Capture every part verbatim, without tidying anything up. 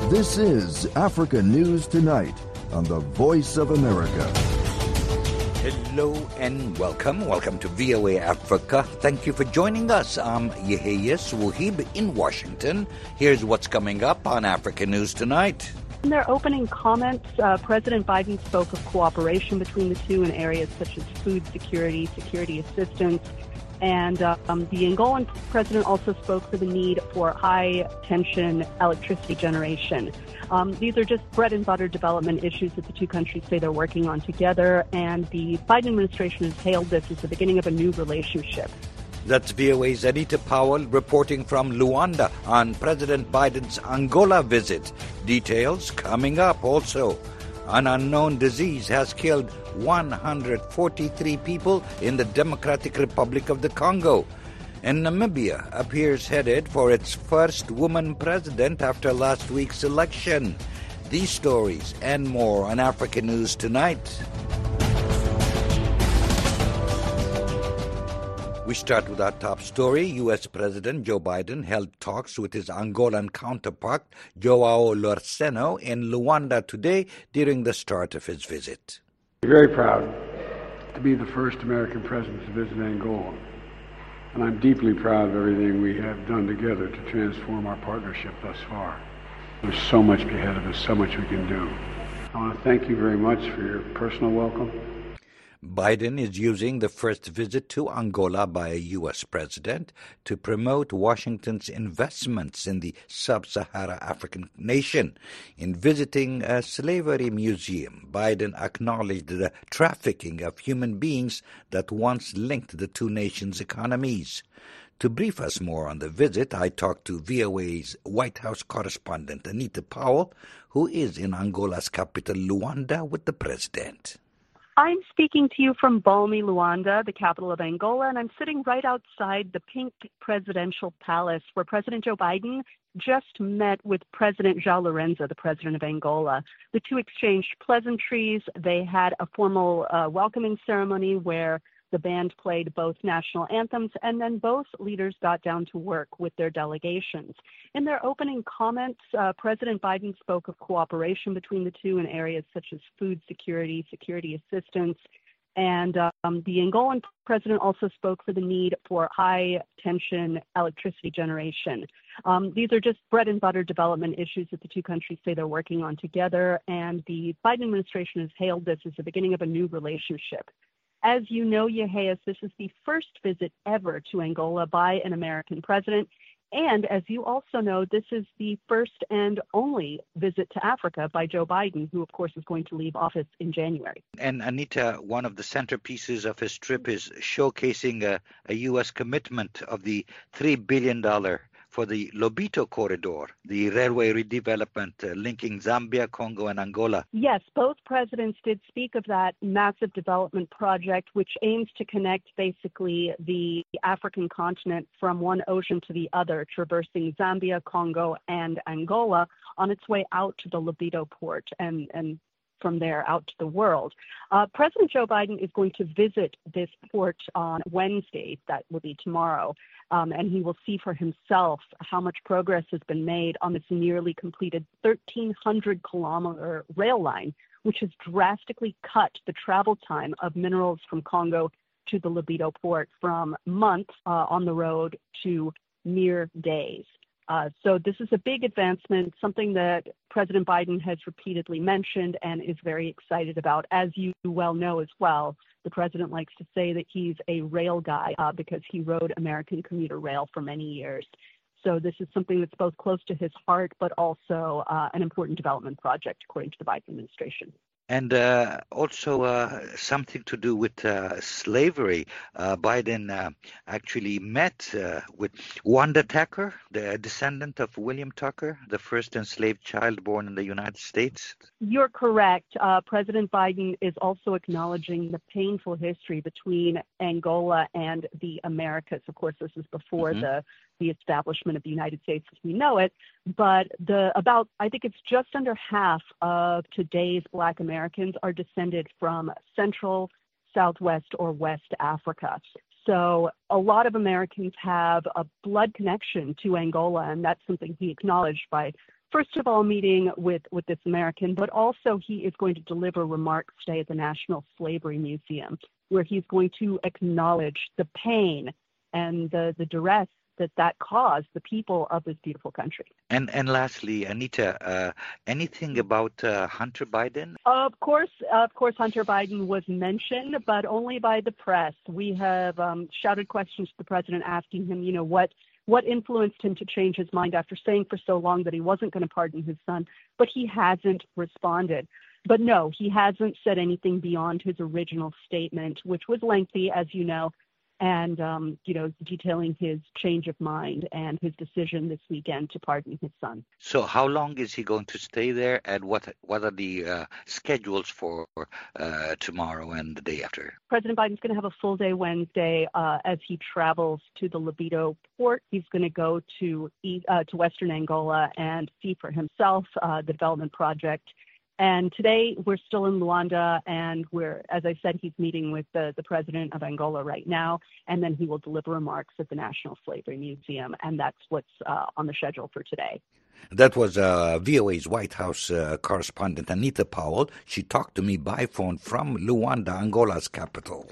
This is Africa News Tonight on the Voice of America. Hello and welcome. Welcome to V O A Africa. Thank you for joining us. I'm Yeheyes Wuhib in Washington. Here's what's coming up on Africa News Tonight. In their opening comments, uh, President Biden spoke of cooperation between the two in areas such as food security, security assistance, and uh, um, the Angolan president also spoke for the need for high-tension electricity generation. Um, these are just bread-and-butter development issues that the two countries say they're working on together, and the Biden administration has hailed this as the beginning of a new relationship. That's V O A's Anita Powell reporting from Luanda on President Biden's Angola visit. Details coming up also. An unknown disease has killed one hundred forty-three people in the Democratic Republic of the Congo. And Namibia appears headed for its first woman president after last week's election. These stories and more on Africa News Tonight. We start with our top story. U S. President Joe Biden held talks with his Angolan counterpart, Joao Lourenço, in Luanda today during the start of his visit. I'm very proud to be the first American president to visit Angola. And I'm deeply proud of everything we have done together to transform our partnership thus far. There's so much ahead of us, so much we can do. I want to thank you very much for your personal welcome. Biden is using the first visit to Angola by a U S president to promote Washington's investments in the sub-Saharan African nation. In visiting a slavery museum, Biden acknowledged the trafficking of human beings that once linked the two nations' economies. To brief us more on the visit, I talked to V O A's White House correspondent Anita Powell, who is in Angola's capital, Luanda, with the president. I'm speaking to you from balmy Luanda, the capital of Angola, and I'm sitting right outside the pink presidential palace where President Joe Biden just met with President Joao Lourenço, the president of Angola. The two exchanged pleasantries. They had a formal uh, welcoming ceremony where the band played both national anthems, and then both leaders got down to work with their delegations. In their opening comments, uh, President Biden spoke of cooperation between the two in areas such as food security, security assistance, and um, the Angolan president also spoke for the need for high-tension electricity generation. Um, these are just bread-and-butter development issues that the two countries say they're working on together, and the Biden administration has hailed this as the beginning of a new relationship. As you know, Yeheyes, this is the first visit ever to Angola by an American president. And as you also know, this is the first and only visit to Africa by Joe Biden, who, of course, is going to leave office in January. And Anita, one of the centerpieces of his trip is showcasing a, a U S commitment of the three billion dollars for the Lobito Corridor, the railway redevelopment uh, linking Zambia, Congo, and Angola. Yes, both presidents did speak of that massive development project, which aims to connect basically the African continent from one ocean to the other, traversing Zambia, Congo, and Angola on its way out to the Lobito port and, and from there out to the world. Uh, President Joe Biden is going to visit this port on Wednesday, that will be tomorrow, um, and he will see for himself how much progress has been made on this nearly completed thirteen hundred kilometer rail line, which has drastically cut the travel time of minerals from Congo to the Lobito port from months uh, on the road to mere days. Uh, so this is a big advancement, something that President Biden has repeatedly mentioned and is very excited about. As you well know as well, the president likes to say that he's a rail guy uh, because he rode American commuter rail for many years. So this is something that's both close to his heart, but also uh, an important development project, according to the Biden administration. And uh, also uh, something to do with uh, slavery. Uh, Biden uh, actually met uh, with Wanda Tucker, the descendant of William Tucker, the first enslaved child born in the United States. You're correct. Uh, President Biden is also acknowledging the painful history between Angola and the Americas. Of course, this is before mm-hmm. the the establishment of the United States as we know it, but the about, I think it's just under half of today's Black Americans are descended from Central, Southwest, or West Africa. So a lot of Americans have a blood connection to Angola, and that's something he acknowledged by first of all, meeting with, with this American, but also he is going to deliver remarks today at the National Slavery Museum, where he's going to acknowledge the pain and the, the duress that that caused the people of this beautiful country. And and lastly, Anita, uh, anything about uh, Hunter Biden? Of course, of course, Hunter Biden was mentioned, but only by the press. We have um, shouted questions to the president, asking him, you know, what what influenced him to change his mind after saying for so long that he wasn't going to pardon his son, but he hasn't responded. But no, he hasn't said anything beyond his original statement, which was lengthy, as you know, and, um, you know, detailing his change of mind and his decision this weekend to pardon his son. So how long is he going to stay there, and what what are the uh, schedules for uh, tomorrow and the day after? President Biden's going to have a full day Wednesday uh, as he travels to the Lobito port. He's going to go to, uh, to Western Angola and see for himself uh, the development project. And today we're still in Luanda, and we're, as I said, he's meeting with the, the president of Angola right now, and then he will deliver remarks at the National Slavery Museum, and that's what's uh, on the schedule for today. That was uh, V O A's White House uh, correspondent Anita Powell. She talked to me by phone from Luanda, Angola's capital.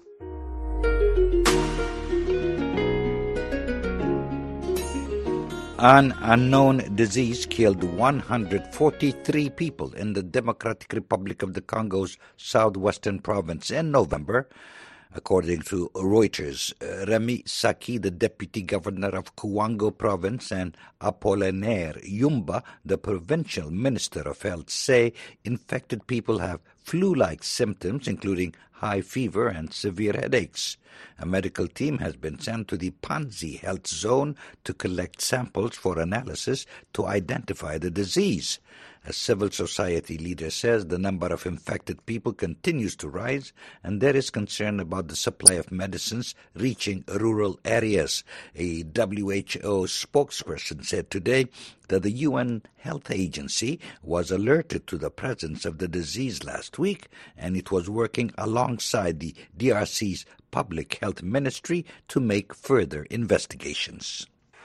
An unknown disease killed one hundred forty-three people in the Democratic Republic of the Congo's southwestern province in November, according to Reuters. Uh, Remy Saki, the deputy governor of Kouango province, and Apollinaire Yumba, the provincial minister of health, say infected people have flu-like symptoms, including high fever and severe headaches. A medical team has been sent to the Panzi Health Zone to collect samples for analysis to identify the disease. A civil society leader says the number of infected people continues to rise, and there is concern about the supply of medicines reaching rural areas. A W H O spokesperson said today that the U N Health Agency was alerted to the presence of the disease last week, and it was working alongside the D R C's Public Health Ministry to make further investigations.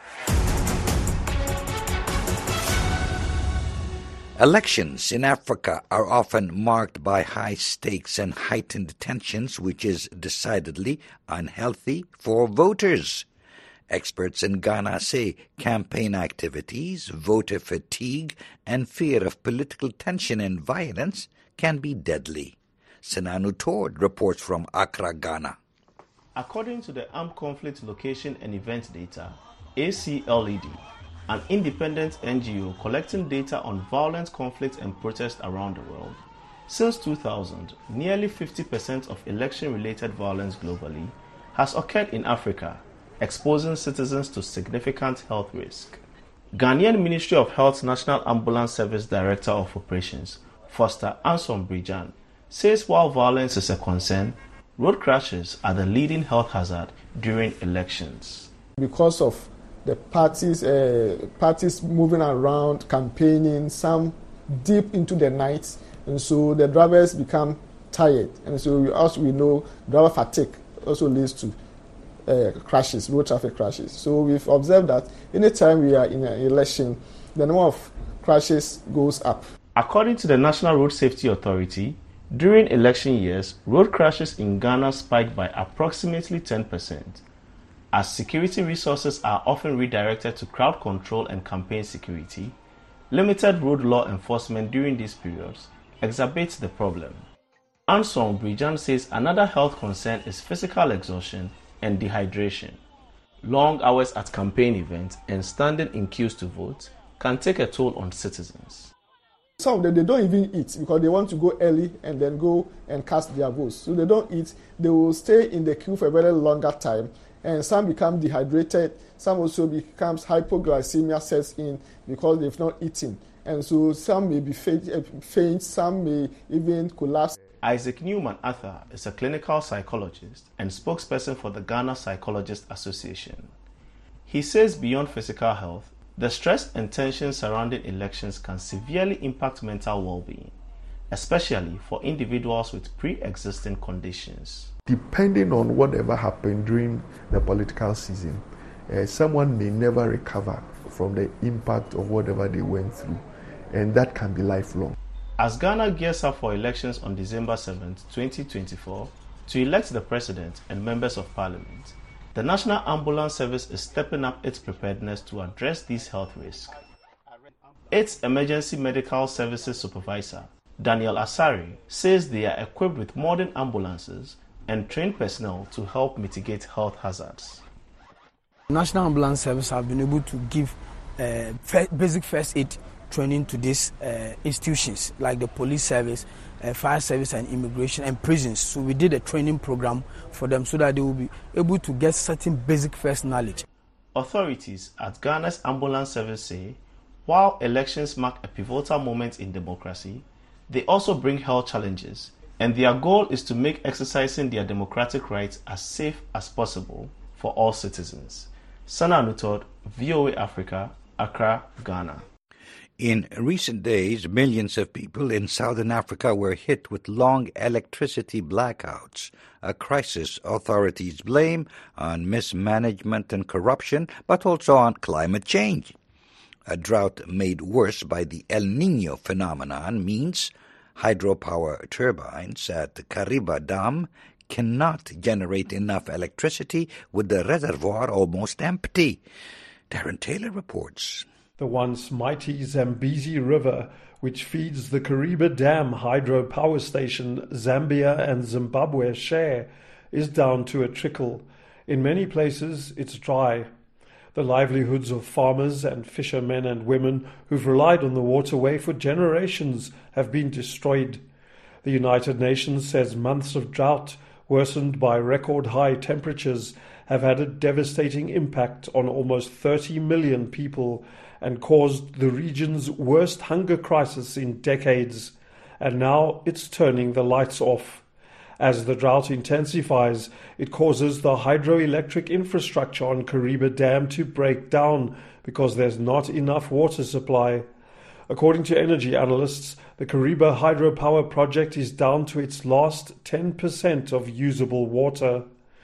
Elections in Africa are often marked by high stakes and heightened tensions, which is decidedly unhealthy for voters. Experts in Ghana say campaign activities, voter fatigue, and fear of political tension and violence can be deadly. Senanu Tord reports from Accra, Ghana. According to the Armed Conflict Location and Event Data, A C L E D, an independent N G O collecting data on violent conflict and protest around the world, since two thousand, nearly fifty percent of election-related violence globally has occurred in Africa, exposing citizens to significant health risk. Ghanaian Ministry of Health National Ambulance Service Director of Operations, Foster Anson Brijan, says while violence is a concern, road crashes are the leading health hazard during elections. Because of the parties, uh, parties moving around, campaigning, some deep into the night, and so the drivers become tired. And so, as we know, driver fatigue also leads to uh, crashes, road traffic crashes. So we've observed that anytime we are in an election, the number of crashes goes up. According to the National Road Safety Authority, during election years, road crashes in Ghana spiked by approximately ten percent. As security resources are often redirected to crowd control and campaign security, limited road law enforcement during these periods exacerbates the problem. Anson Brijan says another health concern is physical exhaustion and dehydration. Long hours at campaign events and standing in queues to vote can take a toll on citizens. Some of them, they don't even eat because they want to go early and then go and cast their votes. So they don't eat. They will stay in the queue for a very longer time. And some become dehydrated. Some also becomes hypoglycemia sets in because they've not eaten. And so some may be faint, some may even collapse. Isaac Newman Arthur is a clinical psychologist and spokesperson for the Ghana Psychologists Association. He says beyond physical health, the stress and tension surrounding elections can severely impact mental well-being, especially for individuals with pre-existing conditions. Depending on whatever happened during the political season, uh, someone may never recover from the impact of whatever they went through. And that can be lifelong. As Ghana gears up for elections on December seventh, twenty twenty-four, to elect the president and members of parliament, the National Ambulance Service is stepping up its preparedness to address these health risks. Its Emergency Medical Services Supervisor, Daniel Asari, says they are equipped with modern ambulances and trained personnel to help mitigate health hazards. National Ambulance Service have been able to give uh, basic first aid training to these uh, institutions like the police service, uh, fire service and immigration and prisons. So we did a training program for them so that they will be able to get certain basic first knowledge. Authorities at Ghana's ambulance service say, while elections mark a pivotal moment in democracy, they also bring health challenges, and their goal is to make exercising their democratic rights as safe as possible for all citizens. Sana Nutod, V O A Africa, Accra, Ghana. In recent days, millions of people in southern Africa were hit with long electricity blackouts, a crisis authorities blame on mismanagement and corruption, but also on climate change. A drought made worse by the El Niño phenomenon means hydropower turbines at the Kariba Dam cannot generate enough electricity with the reservoir almost empty. Darren Taylor reports. The once mighty Zambezi River, which feeds the Kariba Dam hydropower station Zambia and Zimbabwe share, is down to a trickle. In many places, it's dry. The livelihoods of farmers and fishermen and women who've relied on the waterway for generations have been destroyed. The United Nations says months of drought, worsened by record-high temperatures, have had a devastating impact on almost thirty million people and caused the region's worst hunger crisis in decades. And now it's turning the lights off. As the drought intensifies, it causes the hydroelectric infrastructure on Kariba Dam to break down because there's not enough water supply. According to energy analysts, the Kariba hydropower project is down to its last ten percent of usable water.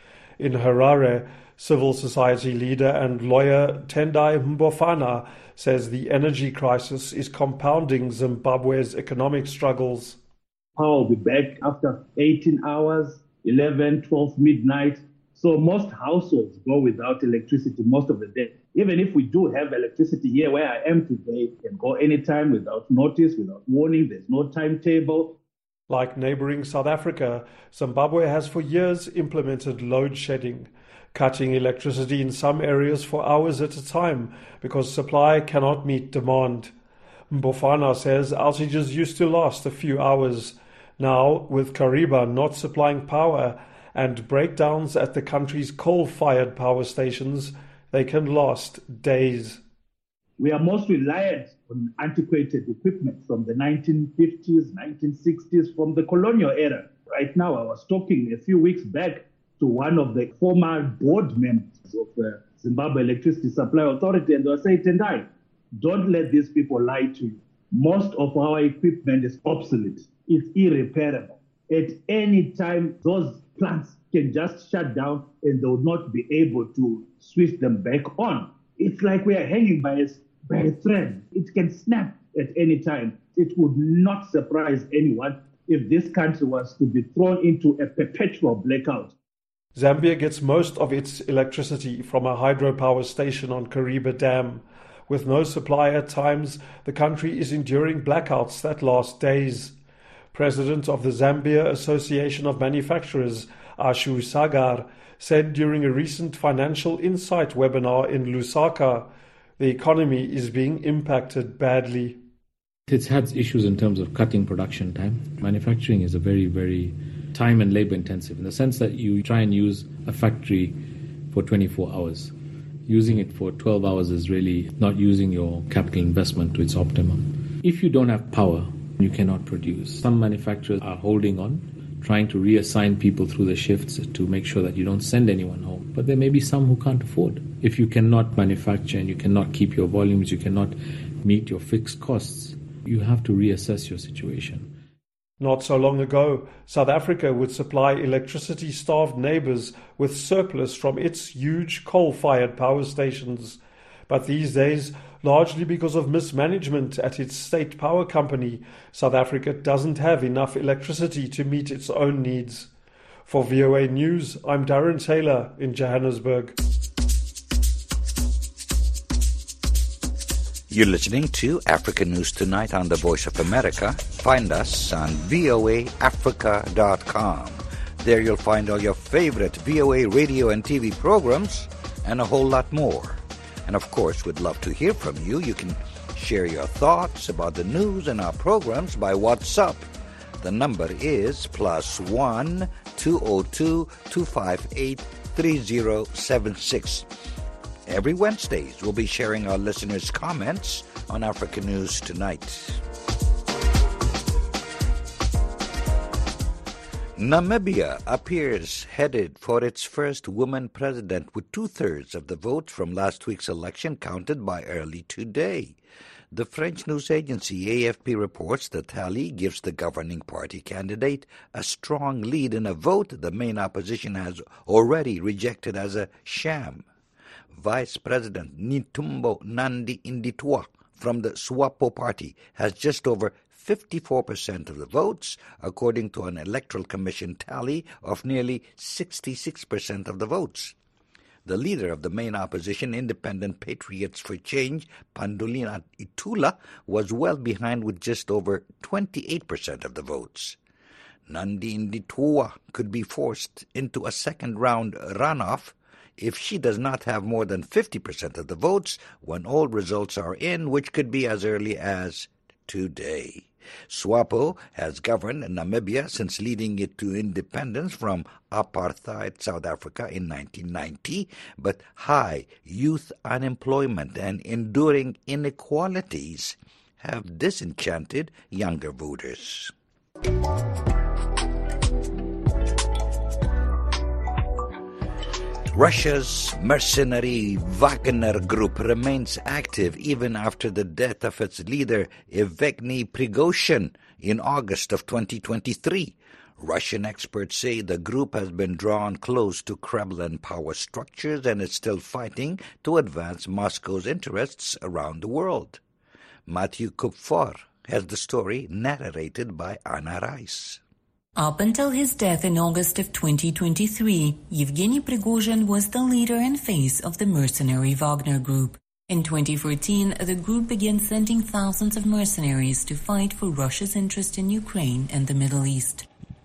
In Harare, civil society leader and lawyer Tendai Mbofana says the energy crisis is compounding Zimbabwe's economic struggles. Power will be back after eighteen hours, eleven, twelve midnight. So most households go without electricity most of the day. Even if we do have electricity here where I am today, it can go anytime without notice, without warning. There's no timetable. Like neighboring South Africa, Zimbabwe has for years implemented load shedding, cutting electricity in some areas for hours at a time because supply cannot meet demand. Mbofana says outages used to last a few hours. Now, with Kariba not supplying power and breakdowns at the country's coal-fired power stations, they can last days. We are most reliant on antiquated equipment from the nineteen fifties, nineteen sixties, from the colonial era. Right now, I was talking a few weeks back to one of the former board members of the Zimbabwe Electricity Supply Authority, and they were saying, Tendai, don't let these people lie to you. Most of our equipment is obsolete. It's irreparable. At any time, those plants can just shut down and they will not be able to switch them back on. It's like we are hanging by a, by a thread. It can snap at any time. It would not surprise anyone if this country was to be thrown into a perpetual blackout. Zambia gets most of its electricity from a hydropower station on Kariba Dam. With no supply at times, the country is enduring blackouts that last days. President of the Zambia Association of Manufacturers, Ashu Sagar, said during a recent Financial Insight webinar in Lusaka, the economy is being impacted badly. It's had issues in terms of cutting production time. Manufacturing is a very, very time and labor intensive in the sense that you try and use a factory for twenty-four hours. Using it for twelve hours is really not using your capital investment to its optimum. If you don't have power, you cannot produce. Some manufacturers are holding on, trying to reassign people through the shifts to make sure that you don't send anyone home. But there may be some who can't afford. If you cannot manufacture and you cannot keep your volumes, you cannot meet your fixed costs, you have to reassess your situation. Not so long ago, South Africa would supply electricity-starved neighbours with surplus from its huge coal-fired power stations. But these days, largely because of mismanagement at its state power company, South Africa doesn't have enough electricity to meet its own needs. For V O A News, I'm Darren Taylor in Johannesburg. You're listening to Africa News Tonight on the Voice of America. Find us on V O A Africa dot com. There you'll find all your favorite V O A radio and T V programs and a whole lot more. And of course, we'd love to hear from you. You can share your thoughts about the news and our programs by WhatsApp. The number is plus one two oh two two five eight three zero seven six. Every Wednesdays, we'll be sharing our listeners' comments on Africa News Tonight. Namibia appears headed for its first woman president with two-thirds of the votes from last week's election counted by early today. The French news agency A F P reports the tally gives the governing party candidate a strong lead in a vote the main opposition has already rejected as a sham. Vice President Netumbo Nandi-Ndaitwah from the SWAPO party has just over fifty-four percent of the votes, according to an electoral commission tally of nearly sixty-six percent of the votes. The leader of the main opposition, Independent Patriots for Change, Pandulina Itula, was well behind with just over twenty-eight percent of the votes. Nandi-Ndaitwah could be forced into a second-round runoff if she does not have more than fifty percent of the votes when all results are in, which could be as early as today. SWAPO has governed Namibia since leading it to independence from apartheid South Africa in nineteen ninety, but high youth unemployment and enduring inequalities have disenchanted younger voters. Russia's mercenary Wagner Group remains active even after the death of its leader Yevgeny Prigozhin in August of twenty twenty-three. Russian experts say the group has been drawn close to Kremlin power structures and is still fighting to advance Moscow's interests around the world. Matthew Kupfor has the story narrated by Anna Rice. Up until his death in August of twenty twenty-three, Yevgeny Prigozhin was the leader and face of the mercenary Wagner Group. In twenty fourteen, the group began sending thousands of mercenaries to fight for Russia's interest in Ukraine and the Middle East.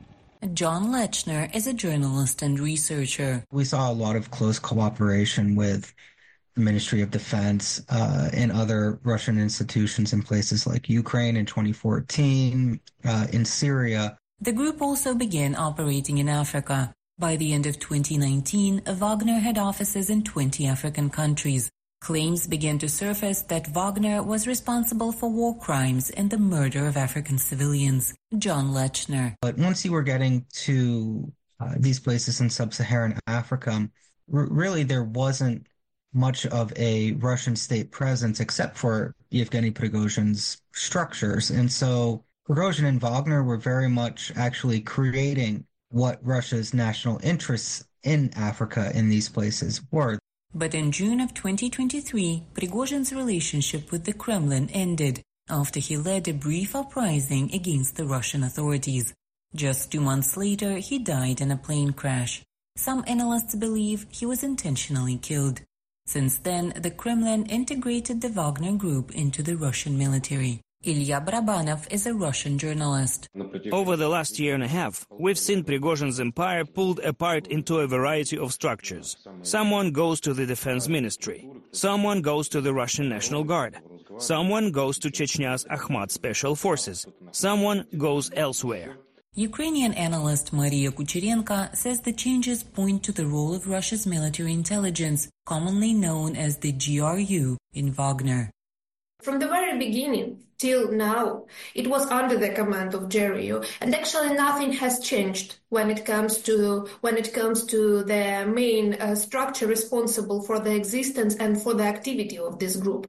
John Lechner is a journalist and researcher. We saw a lot of close cooperation with the Ministry of Defense uh, and other Russian institutions in places like Ukraine in twenty fourteen, uh, in Syria. The group also began operating in Africa. By the end of twenty nineteen, Wagner had offices in twenty African countries. Claims began to surface that Wagner was responsible for war crimes and the murder of African civilians. John Lechner. But once you were getting to uh, these places in sub-Saharan Africa, r- really there wasn't much of a Russian state presence except for Yevgeny Prigozhin's structures. And so Prigozhin and Wagner were very much actually creating what Russia's national interests in Africa in these places were. But in June of twenty twenty-three, Prigozhin's relationship with the Kremlin ended after he led a brief uprising against the Russian authorities. Just two months later, he died in a plane crash. Some analysts believe he was intentionally killed. Since then, the Kremlin integrated the Wagner Group into the Russian military. Ilya Barabanov is a Russian journalist. Over the last year and a half, we've seen Prigozhin's empire pulled apart into a variety of structures. Someone goes to the defense ministry. Someone goes to the Russian National Guard. Someone goes to Chechnya's Akhmat Special Forces. Someone goes elsewhere. Ukrainian analyst Maria Kucherenko says the changes point to the role of Russia's military intelligence, commonly known as the G R U, in Wagner. From the very beginning till now, it was under the command of G R U, and actually nothing has changed when it comes to when it comes to the main uh, structure responsible for the existence and for the activity of this group.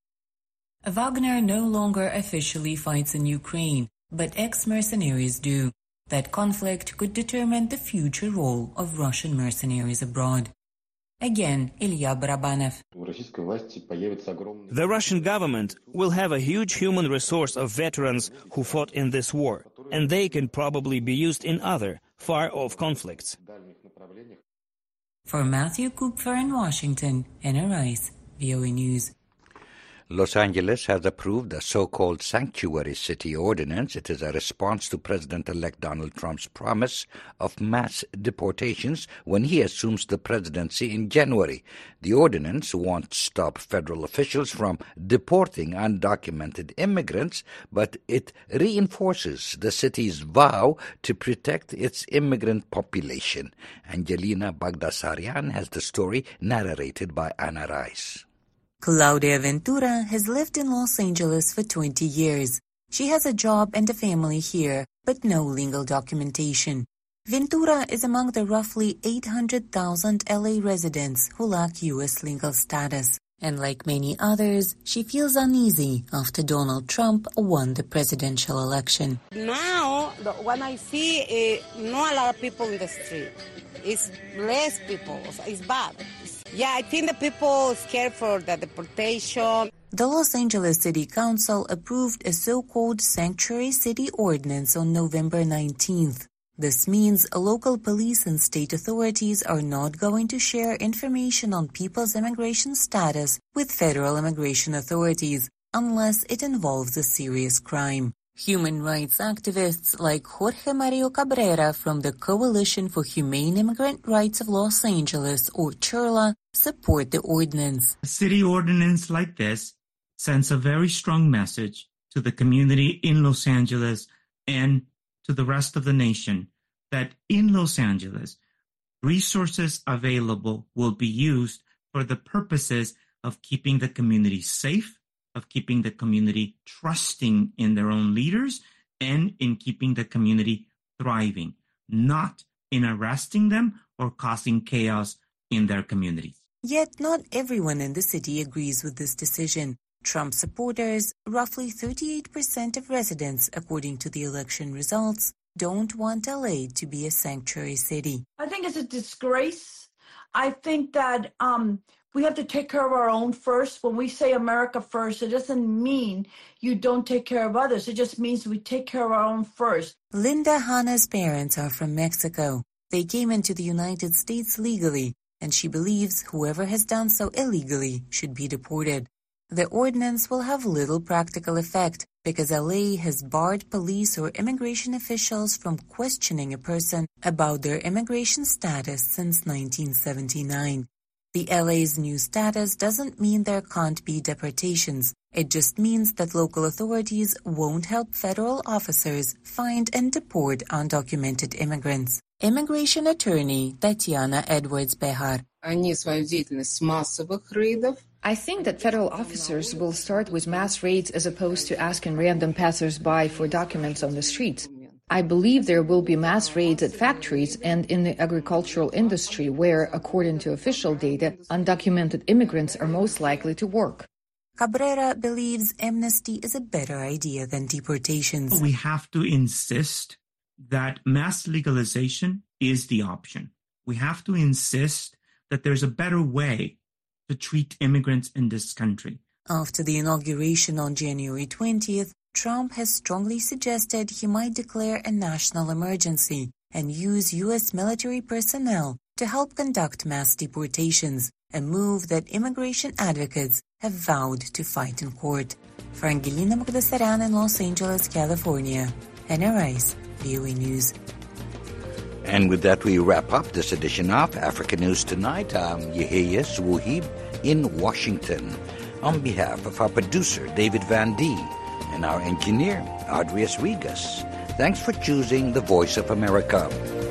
Wagner no longer officially fights in Ukraine, but ex-mercenaries do. That conflict could determine the future role of Russian mercenaries abroad. Again, Ilya Barabanov. The Russian government will have a huge human resource of veterans who fought in this war, and they can probably be used in other, far-off conflicts. For Matthew Kupfer in Washington, Anna Rice, V O A News. Los Angeles has approved a so-called sanctuary city ordinance. It is a response to President-elect Donald Trump's promise of mass deportations when he assumes the presidency in January. The ordinance won't stop federal officials from deporting undocumented immigrants, but it reinforces the city's vow to protect its immigrant population. Angelina Bagdasaryan has the story narrated by Anna Rice. Claudia Ventura has lived in Los Angeles for twenty years. She has a job and a family here, but no legal documentation. Ventura is among the roughly eight hundred thousand L A residents who lack U S legal status. And like many others, she feels uneasy after Donald Trump won the presidential election. Now, when I see uh, not a lot of people in the street, it's less people, it's bad. Yeah, I think the people are scared for the deportation. The Los Angeles City Council approved a so-called Sanctuary City Ordinance on November nineteenth. This means local police and state authorities are not going to share information on people's immigration status with federal immigration authorities unless it involves a serious crime. Human rights activists like Jorge Mario Cabrera from the Coalition for Humane Immigrant Rights of Los Angeles, or CHIRLA, support the ordinance. A city ordinance like this sends a very strong message to the community in Los Angeles and to the rest of the nation that in Los Angeles, resources available will be used for the purposes of keeping the community safe, of keeping the community trusting in their own leaders, and in keeping the community thriving, not in arresting them or causing chaos in their communities. Yet not everyone in the city agrees with this decision. Trump supporters, roughly thirty-eight percent of residents, according to the election results, don't want L A to be a sanctuary city. I think it's a disgrace. I think that um, we have to take care of our own first. When we say America first, it doesn't mean you don't take care of others. It just means we take care of our own first. Linda Hanna's parents are from Mexico. They came into the United States legally, and she believes whoever has done so illegally should be deported. The ordinance will have little practical effect because L A has barred police or immigration officials from questioning a person about their immigration status since nineteen seventy-nine. The L A's new status doesn't mean there can't be deportations. It just means that local authorities won't help federal officers find and deport undocumented immigrants. Immigration attorney Tatiana Edwards-Behar. I think that federal officers will start with mass raids as opposed to asking random passers-by for documents on the streets. I believe there will be mass raids at factories and in the agricultural industry where, according to official data, undocumented immigrants are most likely to work. Cabrera believes amnesty is a better idea than deportations. We have to insist that mass legalization is the option. We have to insist that there's a better way to treat immigrants in this country. After the inauguration on January twentieth, Trump has strongly suggested he might declare a national emergency and use U S military personnel to help conduct mass deportations, a move that immigration advocates have vowed to fight in court. For Angelina Bagdasaryan in Los Angeles, California, Anna Rice, V O A News. And with that, we wrap up this edition of Africa News Tonight. I'm Yehia Swuhib in Washington. On behalf of our producer, David Van Dee, and our engineer, Adrius Regas, thanks for choosing the Voice of America.